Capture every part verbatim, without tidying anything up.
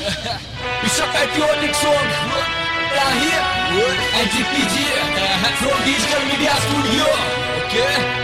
It's a patriotic song. Right here, N G P G from Digital Media Studio. Okay.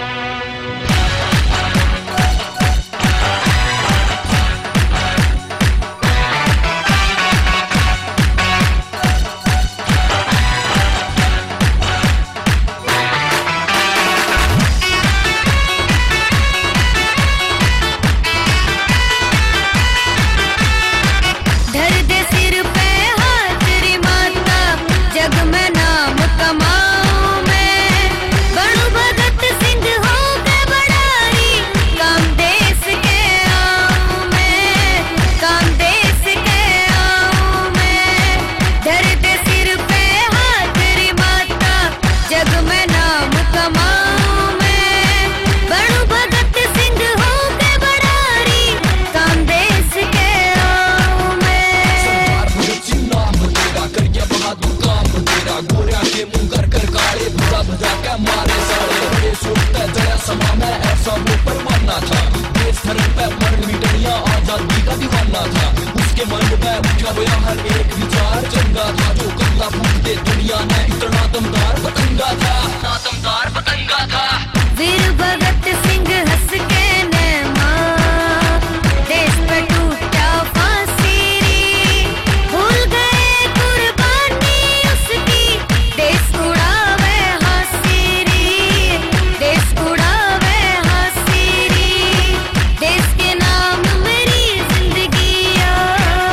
ऐसा वो परवाना था, देश धर्म पे मर मिटनिया आजादी का दीवाना था। उसके मन में उठा हुआ हर एक विचार चंगा था, जो कल्ला फूक दे दुनिया में इतना दमदार पतंगा था, दमदार पतंगा था। वीर भगत सिंह हंस के नैमा, देश पे टूटा फांसी री, भूल गए कुर्बानी उसकी, देश उड़ावे हंसी री, देश उड़ावे हंसी री, देश के नाम मेरी जिंदगी आ,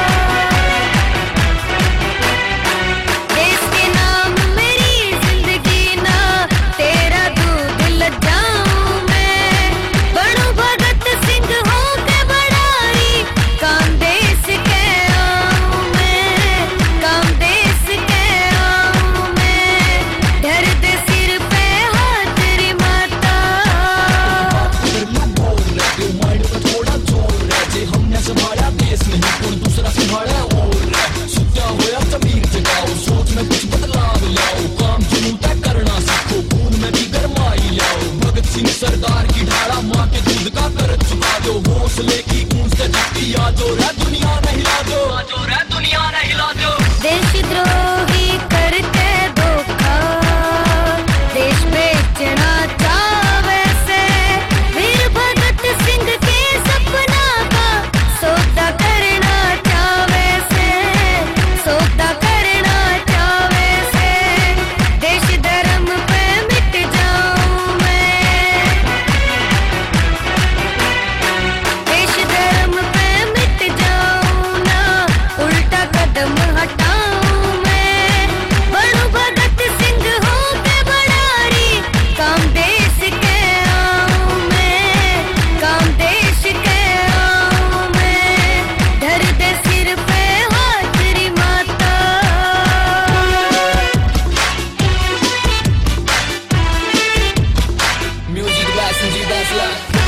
देश के नाम मेरी जिंदगी ना, तेरा दूध लजाऊं मैं, बनूं भगत सिंह होके बड़ाई, काम देश के आऊं मैं, काम देश के आऊं मैं, धर दे सिर पे हाथ री माता। अगर लोग बोल रहे थे माइंड पे थोड़ा जोर रहे थे, हमने संभाला देश नहीं कोई दूसरा संभाला और रहे। सुत्या होया जमीन जगाओ, सोच में कुछ बदलाव लाओ, काम जुनून तय करना सीखो, खून में भी गरमाई लाओ। भगत सिंह सरदार की ढाला माँ के दूध का कर्ज चुका दो, हौसले की गूंज से झटकी आ जो रे दुनिया नहीं हिला दो, आ जो रे दुनिया नहीं हिला दो। देशद्रोही करके धोखा, देश बेचना चावे से, वीर भगत सिंह के सपना का सौदा करना चावे से, सौदा करना चावे से, देश धर्म पे मिट जाऊं मैं, देश धर्म पे मिट जाऊं ना, उल्टा कदम हटाऊं मैं, बनूं भगत सिंह होके बड़ाई, काम देश के आऊं मैं, काम देश के आऊं मैं, धर दे सिर पे हाथ री माता। Music by Sanjeev Das Lal.